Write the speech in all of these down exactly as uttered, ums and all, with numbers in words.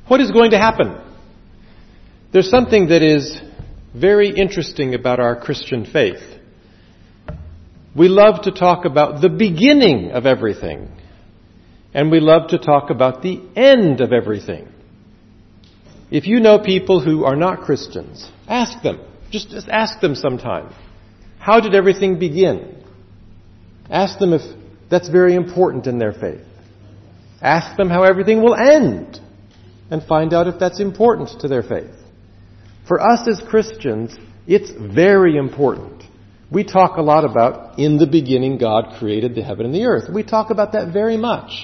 What is going to happen? There's something that is very interesting about our Christian faith. We love to talk about the beginning of everything, and we love to talk about the end of everything. If you know people who are not Christians, ask them. Just, just ask them sometime. How did everything begin? Ask them if that's very important in their faith. Ask them how everything will end, and find out if that's important to their faith. For us as Christians, it's very important. We talk a lot about, in the beginning God created the heaven and the earth. We talk about that very much.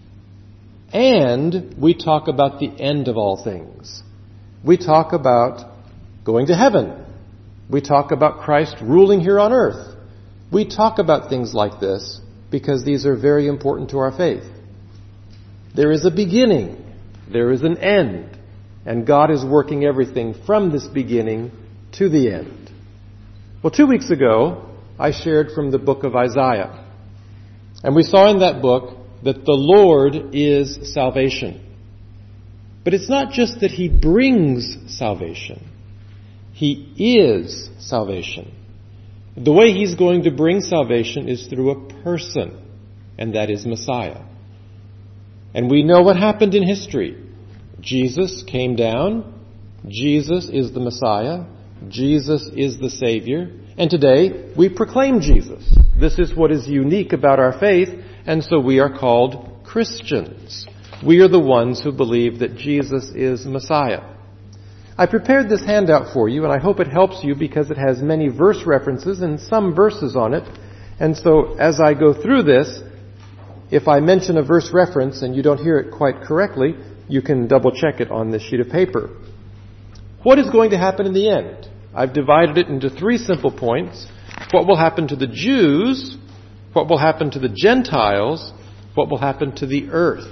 And we talk about the end of all things. We talk about going to heaven. We talk about Christ ruling here on earth. We talk about things like this because these are very important to our faith. There is a beginning. There is an end. And God is working everything from this beginning to the end. Well, two weeks ago, I shared from the book of Isaiah. And we saw in that book that the Lord is salvation. But it's not just that He brings salvation. He is salvation. The way He's going to bring salvation is through a person, and that is Messiah. And we know what happened in history. Jesus came down. Jesus is the Messiah. Jesus is the Savior. And today we proclaim Jesus. This is what is unique about our faith, and so we are called Christians. We are the ones who believe that Jesus is Messiah. I prepared this handout for you, and I hope it helps you because it has many verse references and some verses on it. And so as I go through this, if I mention a verse reference and you don't hear it quite correctly, you can double check it on this sheet of paper. What is going to happen in the end? I've divided it into three simple points. What will happen to the Jews? What will happen to the Gentiles? What will happen to the earth?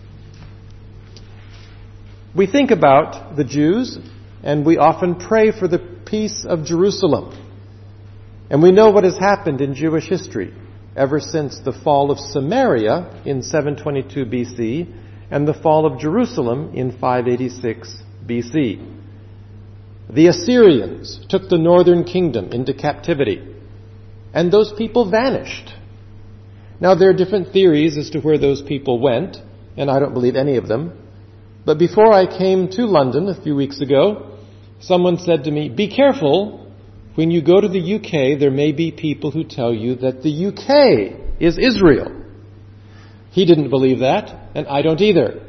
We think about the Jews, and we often pray for the peace of Jerusalem. And we know what has happened in Jewish history ever since the fall of Samaria in seven twenty-two B C and the fall of Jerusalem in five eighty-six B C. The Assyrians took the northern kingdom into captivity, and those people vanished. Now, there are different theories as to where those people went, and I don't believe any of them. But before I came to London a few weeks ago, someone said to me, "Be careful. When you go to the U K, there may be people who tell you that the U K is Israel." He didn't believe that, and I don't either.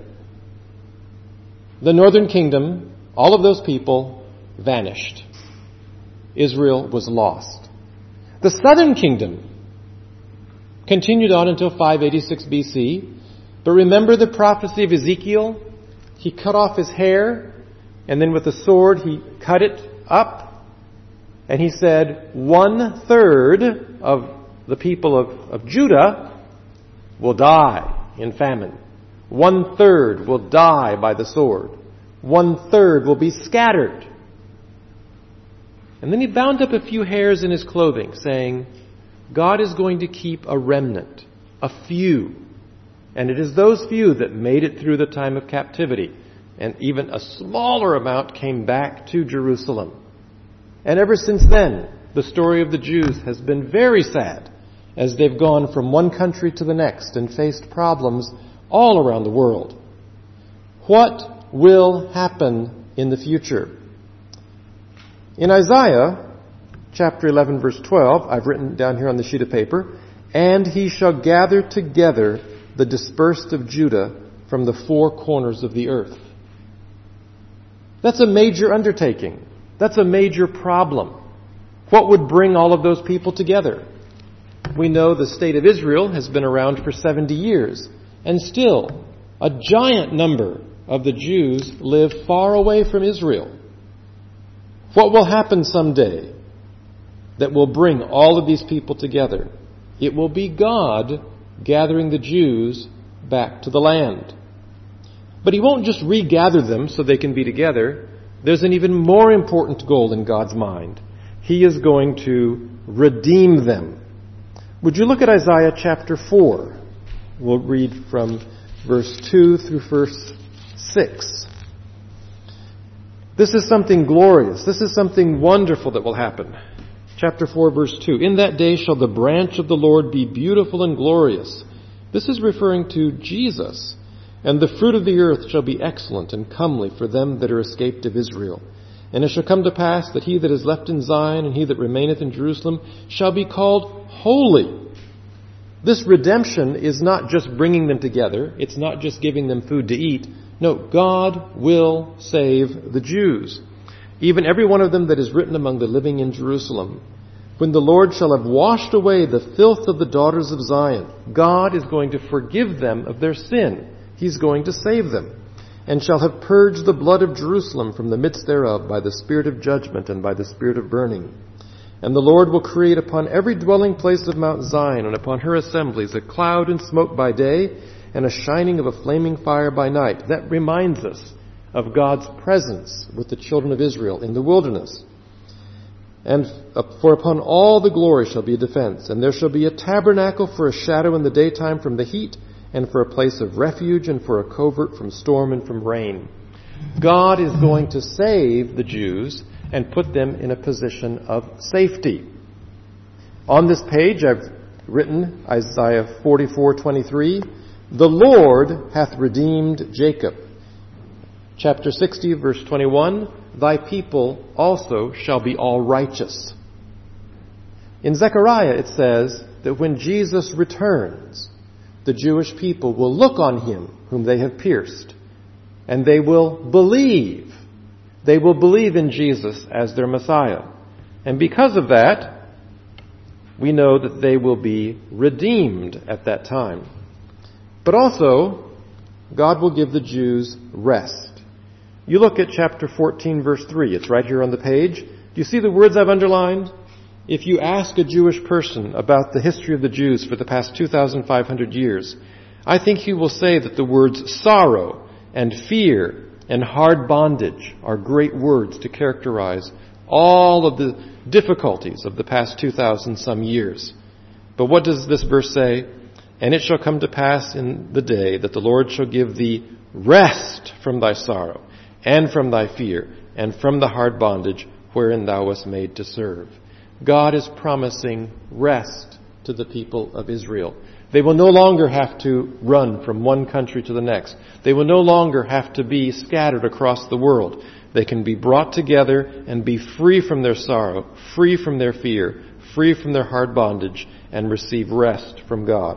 The northern kingdom, all of those people, vanished. Israel was lost. The southern kingdom continued on until five eighty-six B C. But remember the prophecy of Ezekiel? He cut off his hair, and then with a sword he cut it up. And he said, one third of the people of, of Judah will die in famine. One third will die by the sword. One third will be scattered. And then he bound up a few hairs in his clothing, saying, God is going to keep a remnant, a few. And it is those few that made it through the time of captivity. And even a smaller amount came back to Jerusalem. And ever since then, the story of the Jews has been very sad as they've gone from one country to the next and faced problems all around the world. What will happen in the future? In Isaiah chapter eleven, verse twelve, I've written down here on the sheet of paper, and he shall gather together the dispersed of Judah from the four corners of the earth. That's a major undertaking. That's a major problem. What would bring all of those people together? We know the state of Israel has been around for seventy years, and still a giant number of the Jews live far away from Israel. What will happen someday that will bring all of these people together? It will be God gathering the Jews back to the land. But He won't just regather them so they can be together. There's an even more important goal in God's mind. He is going to redeem them. Would you look at Isaiah chapter four? We'll read from verse two through verse six. This is something glorious. This is something wonderful that will happen. Chapter four, verse two. In that day shall the branch of the Lord be beautiful and glorious. This is referring to Jesus. And the fruit of the earth shall be excellent and comely for them that are escaped of Israel. And it shall come to pass that he that is left in Zion and he that remaineth in Jerusalem shall be called holy. This redemption is not just bringing them together. It's not just giving them food to eat. No, God will save the Jews, even every one of them that is written among the living in Jerusalem. When the Lord shall have washed away the filth of the daughters of Zion, God is going to forgive them of their sin. He's going to save them. And shall have purged the blood of Jerusalem from the midst thereof by the spirit of judgment and by the spirit of burning. And the Lord will create upon every dwelling place of Mount Zion and upon her assemblies a cloud and smoke by day and a shining of a flaming fire by night. That reminds us of God's presence with the children of Israel in the wilderness. And for upon all the glory shall be a defense, and there shall be a tabernacle for a shadow in the daytime from the heat, and for a place of refuge, and for a covert from storm and from rain. God is going to save the Jews and put them in a position of safety. On this page I've written Isaiah forty-four twenty-three, the Lord hath redeemed Jacob. Chapter sixty, verse twenty-one, thy people also shall be all righteous. In Zechariah it says that when Jesus returns, the Jewish people will look on him whom they have pierced, and they will believe. They will believe in Jesus as their Messiah. And because of that, we know that they will be redeemed at that time. But also, God will give the Jews rest. You look at chapter fourteen, verse three. It's right here on the page. Do you see the words I've underlined? If you ask a Jewish person about the history of the Jews for the past two thousand five hundred years, I think he will say that the words sorrow and fear and hard bondage are great words to characterize all of the difficulties of the past two thousand some years. But what does this verse say? And it shall come to pass in the day that the Lord shall give thee rest from thy sorrow, and from thy fear, and from the hard bondage wherein thou wast made to serve. God is promising rest to the people of Israel. They will no longer have to run from one country to the next. They will no longer have to be scattered across the world. They can be brought together and be free from their sorrow, free from their fear, free from their hard bondage, and receive rest from God.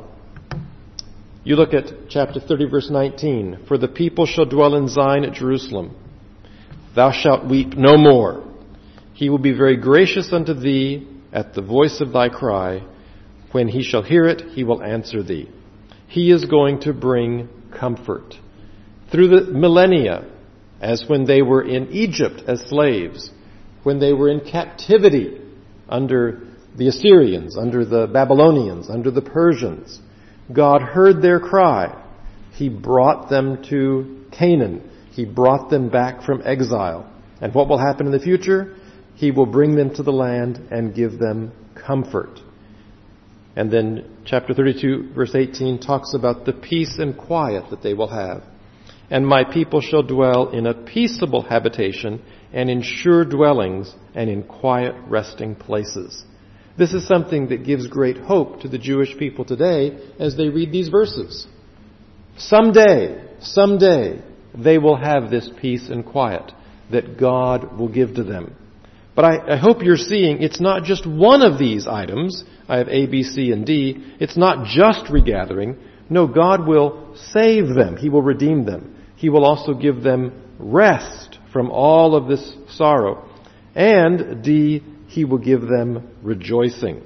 You look at chapter thirty, verse nineteen. For the people shall dwell in Zion at Jerusalem. Thou shalt weep no more. He will be very gracious unto thee at the voice of thy cry. When he shall hear it, he will answer thee. He is going to bring comfort. Through the millennia, as when they were in Egypt as slaves, when they were in captivity under the Assyrians, under the Babylonians, under the Persians, God heard their cry. He brought them to Canaan. He brought them back from exile. And what will happen in the future? He will bring them to the land and give them comfort. And then chapter thirty-two, verse eighteen talks about the peace and quiet that they will have. And my people shall dwell in a peaceable habitation and in sure dwellings and in quiet resting places. This is something that gives great hope to the Jewish people today as they read these verses. Someday, someday, they will have this peace and quiet that God will give to them. But I, I hope you're seeing it's not just one of these items. I have A, B, C, and D. It's not just regathering. No, God will save them. He will redeem them. He will also give them rest from all of this sorrow. And D, He will give them rejoicing.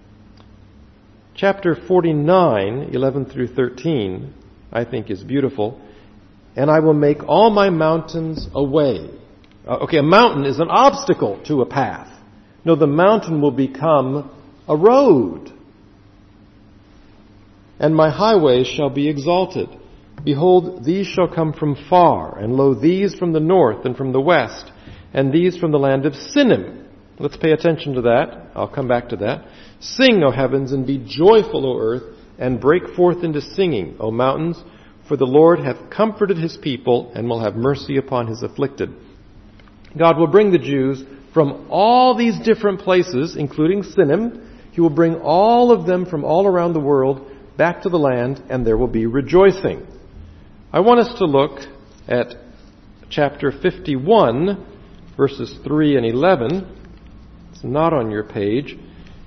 Chapter forty-nine, eleven through thirteen, I think is beautiful. And I will make all my mountains a way. Uh, okay, a mountain is an obstacle to a path. No, the mountain will become a road. And my highways shall be exalted. Behold, these shall come from far, and lo, these from the north and from the west, and these from the land of Sinim. Let's pay attention to that. I'll come back to that. Sing, O heavens, and be joyful, O earth, and break forth into singing, O mountains, for the Lord hath comforted his people, and will have mercy upon his afflicted. God will bring the Jews from all these different places, including Sinim. He will bring all of them from all around the world back to the land, and there will be rejoicing. I want us to look at chapter fifty-one, verses three and eleven. It's not on your page.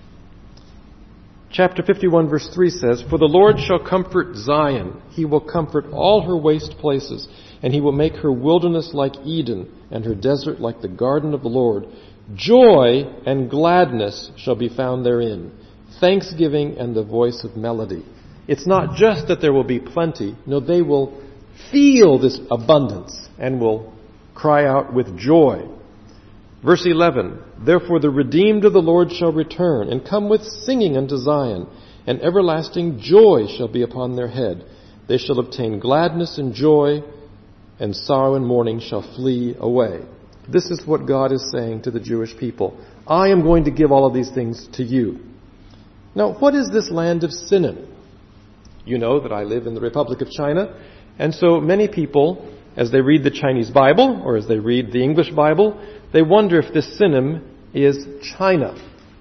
Chapter fifty-one, verse three says, "For the Lord shall comfort Zion. He will comfort all her waste places, and he will make her wilderness like Eden, and her desert like the garden of the Lord. Joy and gladness shall be found therein, thanksgiving and the voice of melody." It's not just that there will be plenty. No, they will feel this abundance and will cry out with joy. Verse eleven, "Therefore the redeemed of the Lord shall return, and come with singing unto Zion, and everlasting joy shall be upon their head. They shall obtain gladness and joy, and sorrow and mourning shall flee away." This is what God is saying to the Jewish people. I am going to give all of these things to you. Now, what is this land of Sinim? You know that I live in the Republic of China, and so many people, as they read the Chinese Bible, or as they read the English Bible, they wonder if this Sinim is China.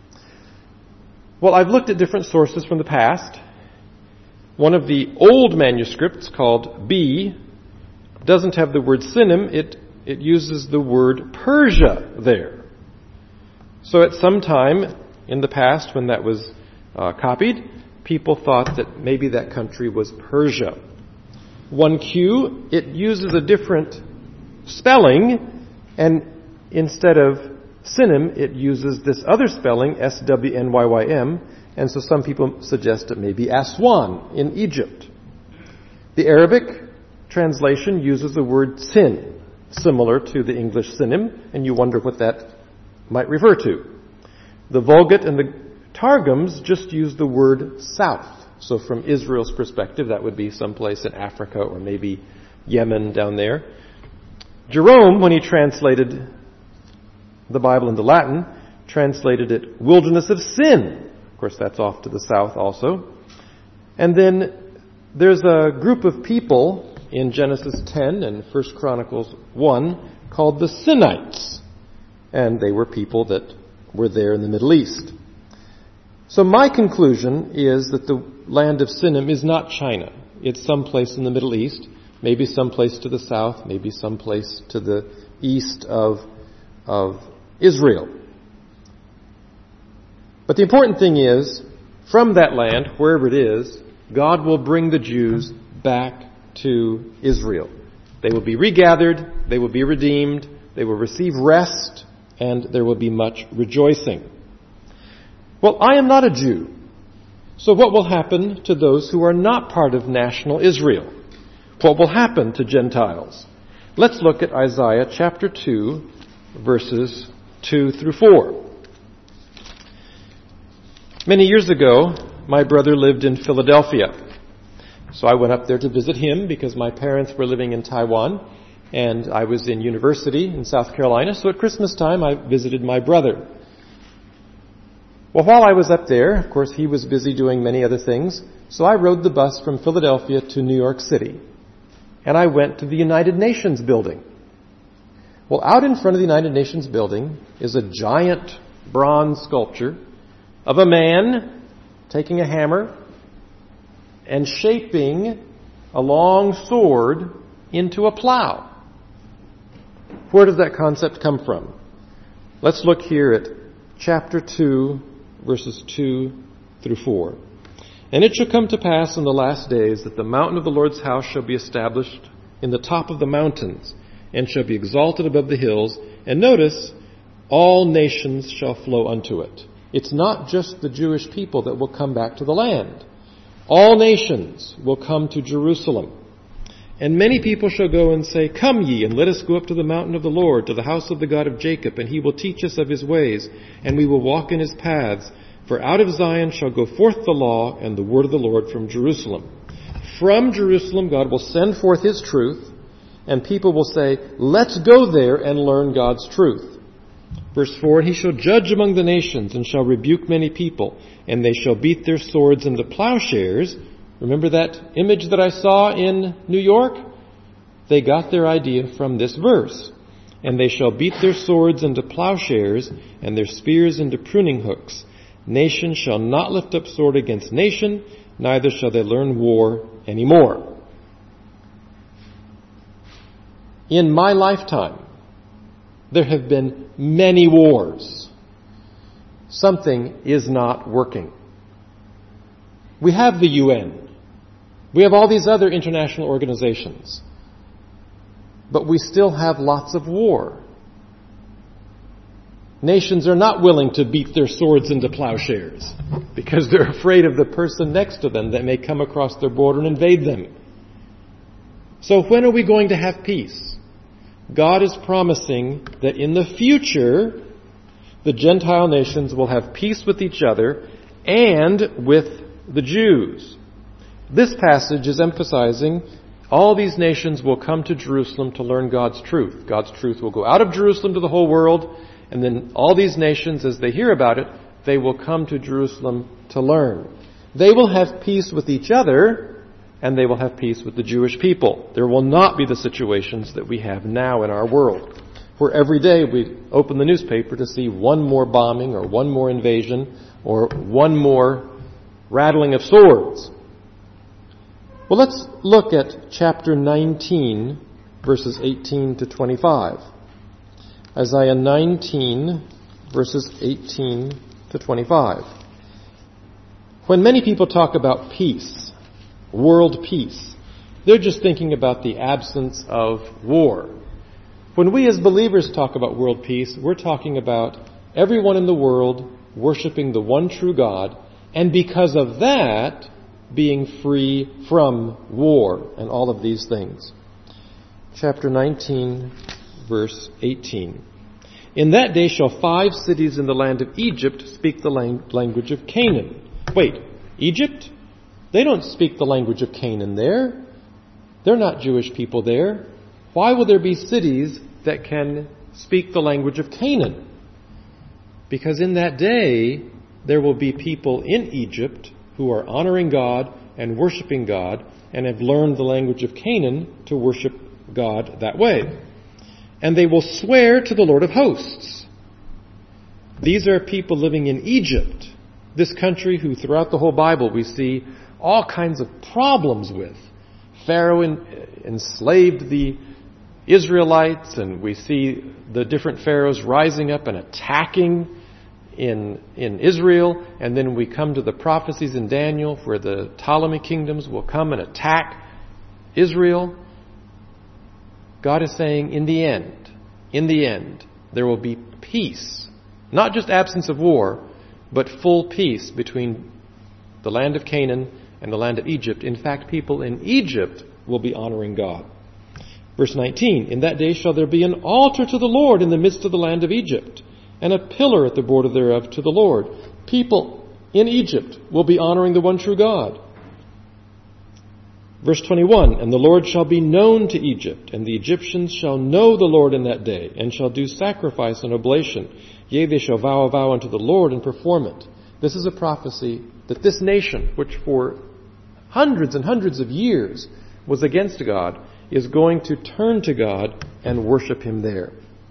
Well, I've looked at different sources from the past. One of the old manuscripts, called B, doesn't have the word Sinim. It, it uses the word Persia there. So at some time in the past when that was uh, copied, people thought that maybe that country was Persia. one Q, it uses a different spelling, and instead of Sinim, it uses this other spelling, S W N Y Y M, and so some people suggest it may be Aswan in Egypt. The Arabic translation uses the word Sin, similar to the English Sinim, and you wonder what that might refer to. The Vulgate and the Targums just use the word south. So from Israel's perspective, that would be someplace in Africa or maybe Yemen down there. Jerome, when he translated the Bible into Latin, translated it wilderness of sin. Of course, that's off to the south also. And then there's a group of people in Genesis ten and First Chronicles one called the Sinites. And they were people that were there in the Middle East. So my conclusion is that the land of Sinim is not China. It's someplace in the Middle East, maybe someplace to the south, maybe someplace to the east of, of Israel. But the important thing is, from that land, wherever it is, God will bring the Jews back to Israel. They will be regathered, they will be redeemed, they will receive rest, and there will be much rejoicing. Well, I am not a Jew. So what will happen to those who are not part of national Israel? What will happen to Gentiles? Let's look at Isaiah chapter two, verses two through four. Many years ago, my brother lived in Philadelphia. So I went up there to visit him because my parents were living in Taiwan and I was in university in South Carolina. So at Christmas time, I visited my brother. Well, while I was up there, of course, he was busy doing many other things, so I rode the bus from Philadelphia to New York City, and I went to the United Nations building. Well, out in front of the United Nations building is a giant bronze sculpture of a man taking a hammer and shaping a long sword into a plow. Where does that concept come from? Let's look here at chapter two, verses two through four. "And it shall come to pass in the last days that the mountain of the Lord's house shall be established in the top of the mountains, and shall be exalted above the hills. And notice, all nations shall flow unto it." It's not just the Jewish people that will come back to the land. All nations will come to Jerusalem. "And many people shall go and say, Come ye, and let us go up to the mountain of the Lord, to the house of the God of Jacob, and he will teach us of his ways, and we will walk in his paths. For out of Zion shall go forth the law and the word of the Lord from Jerusalem." From Jerusalem, God will send forth his truth, and people will say, "Let's go there and learn God's truth." Verse four, "And he shall judge among the nations, and shall rebuke many people, and they shall beat their swords into plowshares." Remember that image that I saw in New York? They got their idea from this verse. and they shall beat their swords into plowshares, and their spears into pruning hooks. Nation shall not lift up sword against nation, neither shall they learn war any more. In my lifetime, there have been many wars. Something is not working. We have the U N. We have all these other international organizations. But we still have lots of war. Nations are not willing to beat their swords into plowshares because they're afraid of the person next to them that may come across their border and invade them. So when are we going to have peace? God is promising that in the future, the Gentile nations will have peace with each other and with the Jews. This passage is emphasizing all these nations will come to Jerusalem to learn God's truth. God's truth will go out of Jerusalem to the whole world, and then all these nations, as they hear about it, they will come to Jerusalem to learn. They will have peace with each other, and they will have peace with the Jewish people. There will not be the situations that we have now in our world, where every day we open the newspaper to see one more bombing or one more invasion or one more rattling of swords. Well, let's look at chapter nineteen, verses eighteen to twenty-five. Isaiah nineteen, verses eighteen to twenty-five. When many people talk about peace, world peace, they're just thinking about the absence of war. When we as believers talk about world peace, we're talking about everyone in the world worshiping the one true God, and because of that, being free from war and all of these things. Chapter nineteen, verse eighteen. In that day shall five cities in the land of Egypt speak the lang- language of Canaan. Wait, Egypt? They don't speak the language of Canaan there. They're not Jewish people there. Why will there be cities that can speak the language of Canaan? Because in that day, there will be people in Egypt who are honoring God and worshiping God and have learned the language of Canaan to worship God that way. And they will swear to the Lord of hosts. These are people living in Egypt, this country who throughout the whole Bible we see all kinds of problems with. Pharaoh enslaved the Israelites, and we see the different pharaohs rising up and attacking in in Israel, and then we come to the prophecies in Daniel where the Ptolemy kingdoms will come and attack Israel. God is saying in the end, in the end, there will be peace. Not just absence of war, but full peace between the land of Canaan and the land of Egypt. In fact, people in Egypt will be honoring God. Verse nineteen, in that day shall there be an altar to the Lord in the midst of the land of Egypt, and a pillar at the border thereof to the Lord. People in Egypt will be honoring the one true God. Verse twenty-one, and the Lord shall be known to Egypt, and the Egyptians shall know the Lord in that day, and shall do sacrifice and oblation. Yea, they shall vow a vow unto the Lord and perform it. This is a prophecy that this nation, which for hundreds and hundreds of years was against God, is going to turn to God and worship Him there.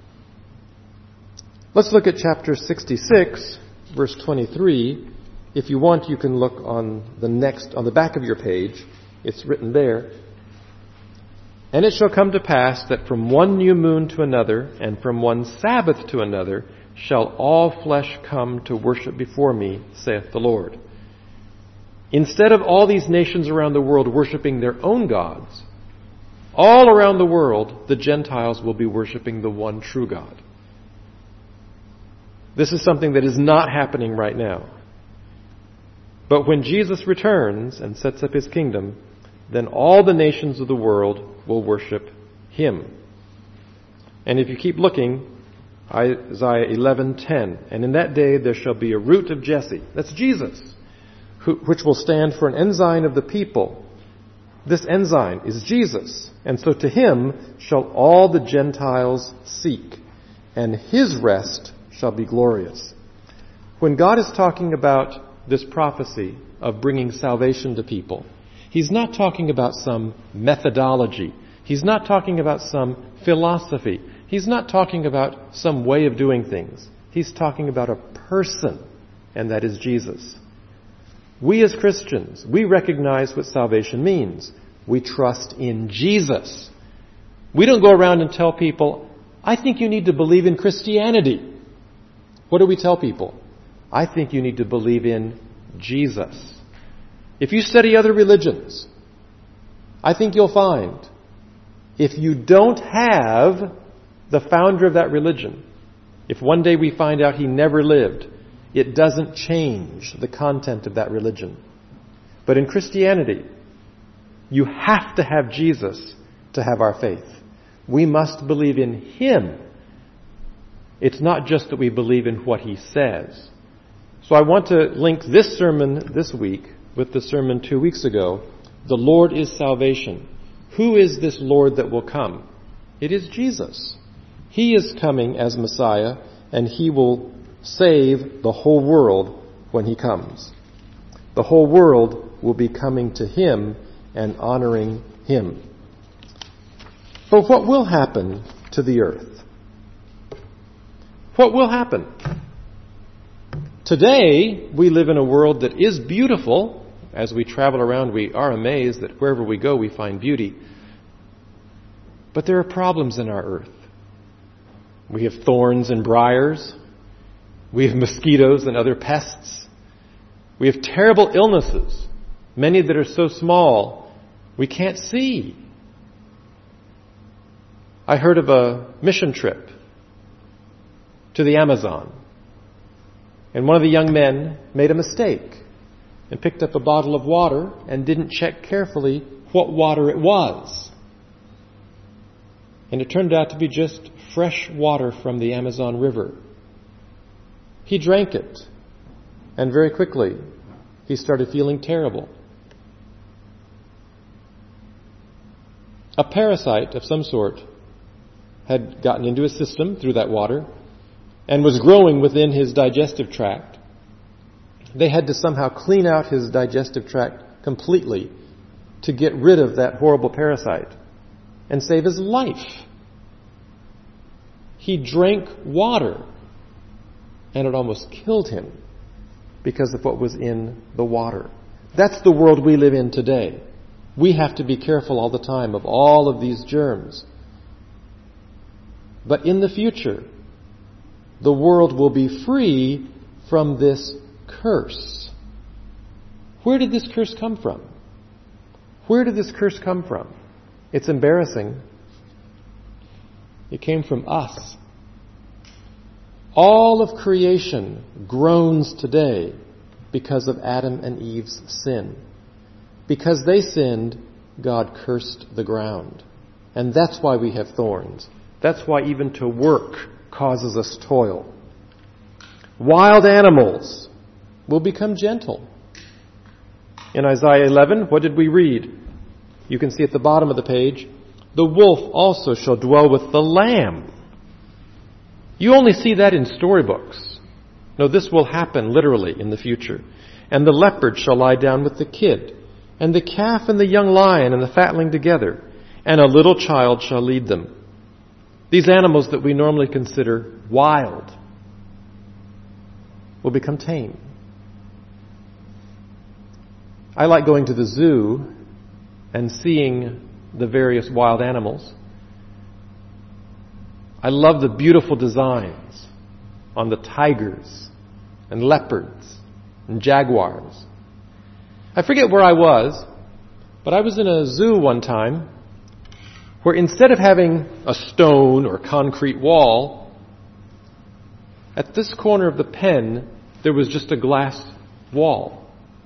Let's look at chapter sixty-six, verse twenty-three. If you want, you can look on the next, on the back of your page. It's written there. And it shall come to pass that from one new moon to another, and from one Sabbath to another, shall all flesh come to worship before me, saith the Lord. Instead of all these nations around the world worshiping their own gods, all around the world, the Gentiles will be worshiping the one true God. This is something that is not happening right now. But when Jesus returns and sets up His kingdom, then all the nations of the world will worship Him. And if you keep looking, Isaiah eleven ten, and in that day there shall be a root of Jesse, that's Jesus, who, which will stand for an ensign of the people. This ensign is Jesus, and so to Him shall all the Gentiles seek, and His rest shall be glorious. When God is talking about this prophecy of bringing salvation to people, He's not talking about some methodology. He's not talking about some philosophy. He's not talking about some way of doing things. He's talking about a person, and that is Jesus. We as Christians, we recognize what salvation means. We trust in Jesus. We don't go around and tell people, I think you need to believe in Christianity. What do we tell people? I think you need to believe in Jesus. If you study other religions, I think you'll find if you don't have the founder of that religion, if one day we find out he never lived, it doesn't change the content of that religion. But in Christianity, you have to have Jesus to have our faith. We must believe in Him. It's not just that we believe in what He says. So I want to link this sermon this week with the sermon two weeks ago. The Lord is salvation. Who is this Lord that will come? It is Jesus. He is coming as Messiah, and He will save the whole world when He comes. The whole world will be coming to Him and honoring Him. But what will happen to the earth? What will happen? Today, we live in a world that is beautiful. As we travel around, we are amazed that wherever we go, we find beauty. But there are problems in our earth. We have thorns and briars. We have mosquitoes and other pests. We have terrible illnesses, many that are so small we can't see. I heard of a mission trip to the Amazon. And one of the young men made a mistake and picked up a bottle of water and didn't check carefully what water it was. And it turned out to be just fresh water from the Amazon River. He drank it, and very quickly he started feeling terrible. A parasite of some sort had gotten into his system through that water and was growing within his digestive tract. They had to somehow clean out his digestive tract completely to get rid of that horrible parasite and save his life. He drank water, and it almost killed him because of what was in the water. That's the world we live in today. We have to be careful all the time of all of these germs. But in the future, the world will be free from this curse. Where did this curse come from? Where did this curse come from? It's embarrassing. It came from us. All of creation groans today because of Adam and Eve's sin. Because they sinned, God cursed the ground. And that's why we have thorns. That's why even to work causes us toil. Wild animals will become gentle. In Isaiah eleven, what did we read? You can see at the bottom of the page, the wolf also shall dwell with the lamb. You only see that in storybooks. No, this will happen literally in the future. And the leopard shall lie down with the kid, and the calf and the young lion and the fatling together, and a little child shall lead them. These animals that we normally consider wild will become tame. I like going to the zoo and seeing the various wild animals. I love the beautiful designs on the tigers and leopards and jaguars. I forget where I was, but I was in a zoo one time where instead of having a stone or concrete wall, at this corner of the pen, there was just a glass wall.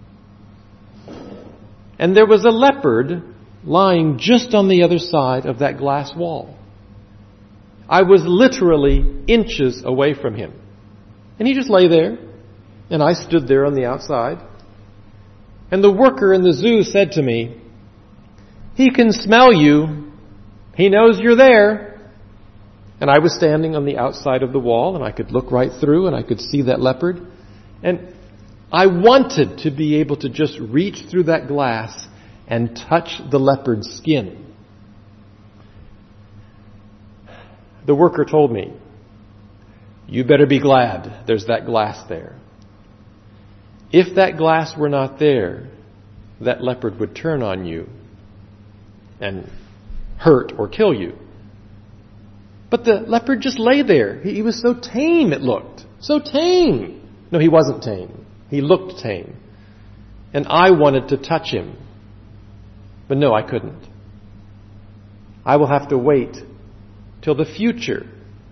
And there was a leopard lying just on the other side of that glass wall. I was literally inches away from him. And he just lay there, and I stood there on the outside. And the worker in the zoo said to me, "He can smell you. He knows you're there." And I was standing on the outside of the wall, and I could look right through, and I could see that leopard. And I wanted to be able to just reach through that glass and touch the leopard's skin. The worker told me, "You better be glad there's that glass there. If that glass were not there, that leopard would turn on you and hurt or kill you." But the leopard just lay there. He, he was so tame, it looked. So tame. No, he wasn't tame. He looked tame. And I wanted to touch him. But no, I couldn't. I will have to wait till the future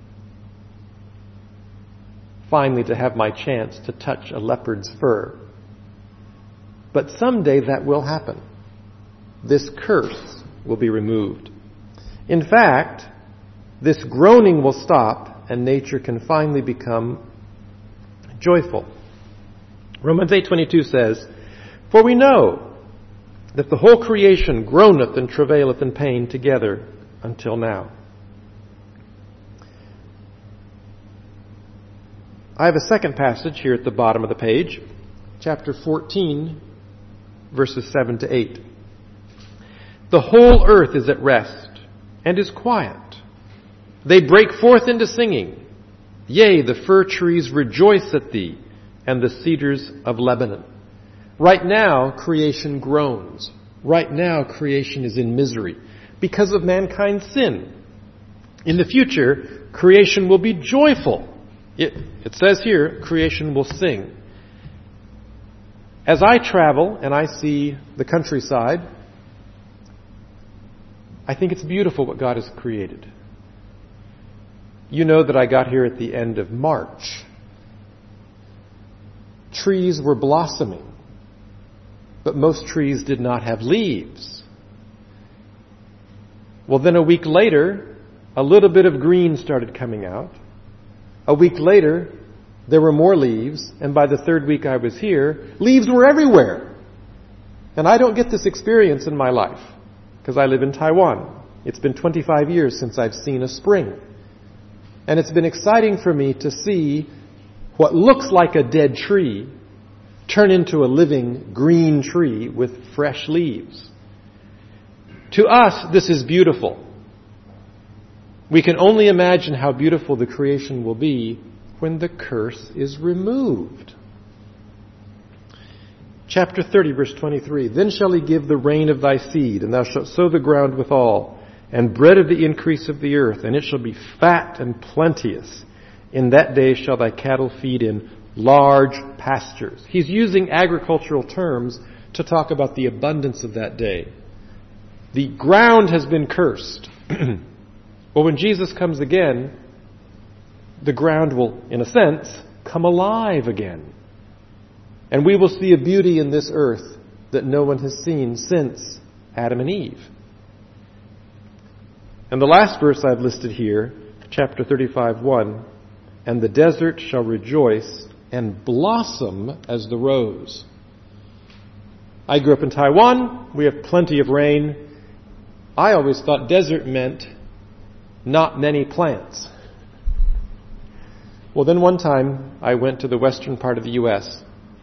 finally to have my chance to touch a leopard's fur. But someday that will happen. This curse will be removed. In fact, this groaning will stop and nature can finally become joyful. Romans eight twenty-two says, "For we know that the whole creation groaneth and travaileth in pain together until now." I have a second passage here at the bottom of the page, chapter fourteen, verses seven to eight. "The whole earth is at rest and is quiet. They break forth into singing. Yea, the fir trees rejoice at thee, and the cedars of Lebanon." Right now, creation groans. Right now, creation is in misery because of mankind's sin. In the future, creation will be joyful. It, it says here, creation will sing. As I travel and I see the countryside, I think it's beautiful what God has created. You know that I got here at the end of March. Trees were blossoming, but most trees did not have leaves. Well, then a week later, a little bit of green started coming out. A week later, there were more leaves, and by the third week I was here, leaves were everywhere. And I don't get this experience in my life, because I live in Taiwan. It's been twenty-five years since I've seen a spring. And it's been exciting for me to see what looks like a dead tree turn into a living green tree with fresh leaves. To us, this is beautiful. We can only imagine how beautiful the creation will be when the curse is removed. Chapter thirty, verse twenty-three. "Then shall he give the rain of thy seed, and thou shalt sow the ground withal, and bread of the increase of the earth, and it shall be fat and plenteous. In that day shall thy cattle feed in large pastures." He's using agricultural terms to talk about the abundance of that day. The ground has been cursed. Well, when Jesus comes again, the ground will, in a sense, come alive again. And we will see a beauty in this earth that no one has seen since Adam and Eve. And the last verse I've listed here, chapter thirty-five, one, "And the desert shall rejoice and blossom as the rose." I grew up in Taiwan. We have plenty of rain. I always thought desert meant not many plants. Well, then one time I went to the western part of the U S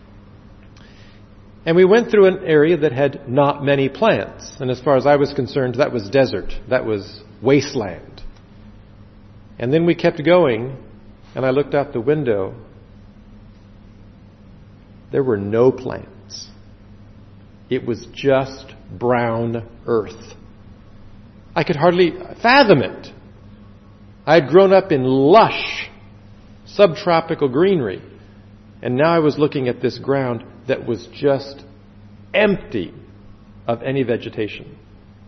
and we went through an area that had not many plants. And as far as I was concerned, that was desert. That was wasteland. And then we kept going, and I looked out the window. There were no plants. It was just brown earth. I could hardly fathom it. I had grown up in lush, subtropical greenery, and now I was looking at this ground that was just empty of any vegetation.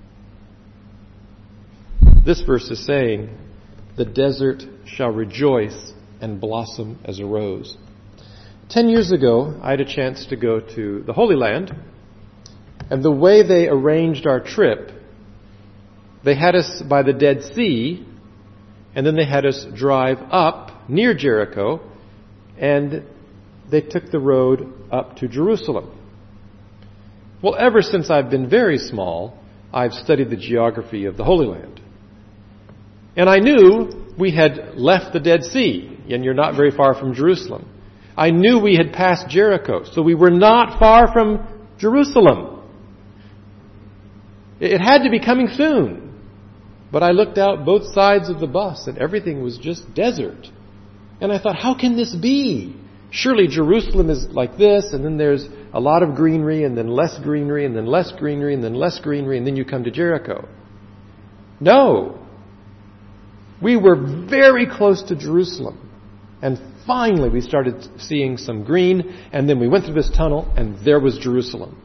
This verse is saying, "The desert shall rejoice and blossom as a rose." Ten years ago, I had a chance to go to the Holy Land, and the way they arranged our trip, they had us by the Dead Sea, and then they had us drive up near Jericho, and they took the road up to Jerusalem. Well, ever since I've been very small, I've studied the geography of the Holy Land. And I knew we had left the Dead Sea, and you're not very far from Jerusalem. I knew we had passed Jericho, so we were not far from Jerusalem. It had to be coming soon. But I looked out both sides of the bus and everything was just desert. And I thought, how can this be? Surely Jerusalem is like this, and then there's a lot of greenery, and then less greenery, and then less greenery, and then less greenery, and then you come to Jericho. No. We were very close to Jerusalem. And finally we started seeing some green, and then we went through this tunnel, and there was Jerusalem.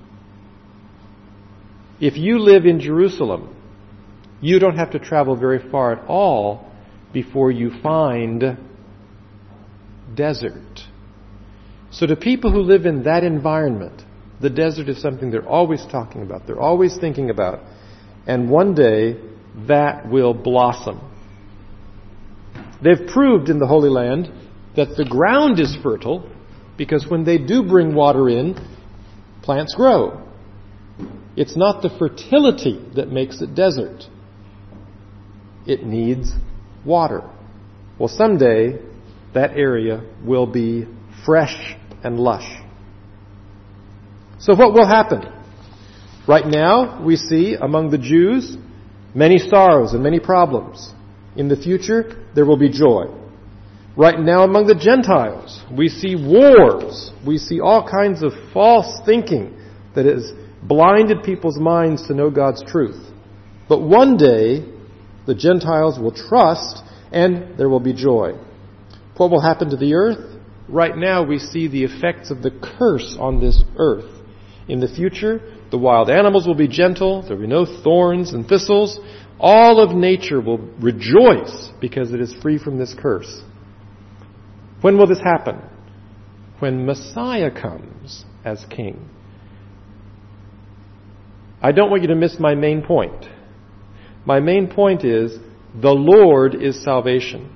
If you live in Jerusalem, you don't have to travel very far at all before you find desert. So to people who live in that environment, the desert is something they're always talking about, they're always thinking about. And one day, that will blossom. They've proved in the Holy Land that the ground is fertile, because when they do bring water in, plants grow. It's not the fertility that makes it desert. It needs water. Well, someday, that area will be fresh and lush. So what will happen? Right now, we see among the Jews many sorrows and many problems. In the future, there will be joy. Right now, among the Gentiles, we see wars. We see all kinds of false thinking that has blinded people's minds to know God's truth. But one day, the Gentiles will trust and there will be joy. What will happen to the earth? Right now we see the effects of the curse on this earth. In the future, the wild animals will be gentle, there will be no thorns and thistles. All of nature will rejoice because it is free from this curse. When will this happen? When Messiah comes as king. I don't want you to miss my main point. My main point is, the Lord is salvation.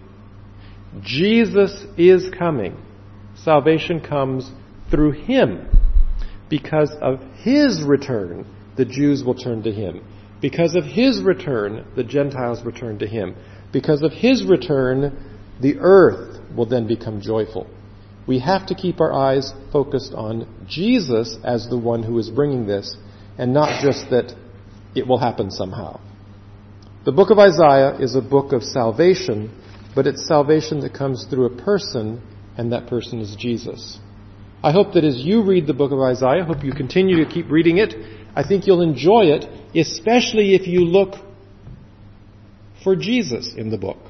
Jesus is coming. Salvation comes through Him. Because of His return, the Jews will turn to Him. Because of His return, the Gentiles return to Him. Because of His return, the earth will then become joyful. We have to keep our eyes focused on Jesus as the one who is bringing this, and not just that it will happen somehow. The book of Isaiah is a book of salvation, but it's salvation that comes through a person, and that person is Jesus. I hope that as you read the book of Isaiah, I hope you continue to keep reading it. I think you'll enjoy it, especially if you look for Jesus in the book.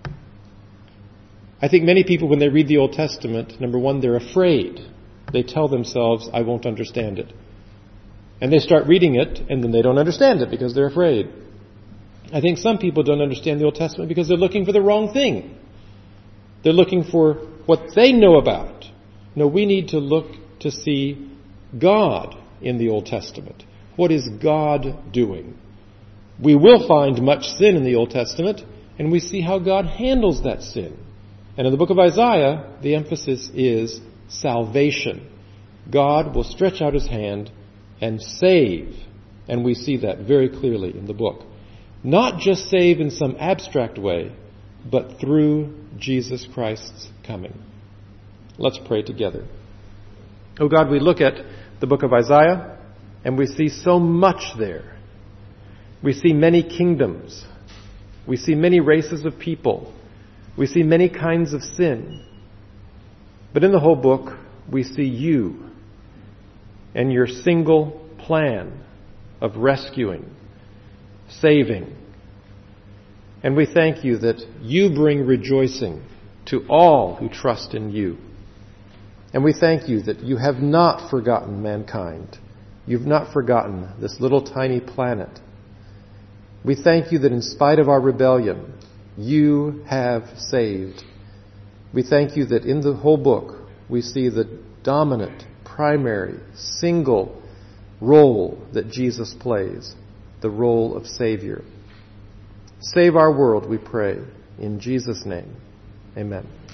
I think many people, when they read the Old Testament, number one, they're afraid. They tell themselves, I won't understand it. And they start reading it, and then they don't understand it because they're afraid. I think some people don't understand the Old Testament because they're looking for the wrong thing. They're looking for what they know about. No, we need to look to see God in the Old Testament. What is God doing? We will find much sin in the Old Testament, and we see how God handles that sin. And in the book of Isaiah, the emphasis is salvation. God will stretch out His hand and save. And we see that very clearly in the book. Not just save in some abstract way, but through Jesus Christ's coming. Let's pray together. Oh God, we look at the book of Isaiah, and we see so much there. We see many kingdoms. We see many races of people. We see many kinds of sin. But in the whole book, we see you and your single plan of rescuing, saving. And we thank you that you bring rejoicing to all who trust in you. And we thank you that you have not forgotten mankind. You've not forgotten this little tiny planet. We thank you that in spite of our rebellion, you have saved. We thank you that in the whole book, we see the dominant, primary, single role that Jesus plays, the role of Savior. Save our world, we pray. In Jesus' name, amen.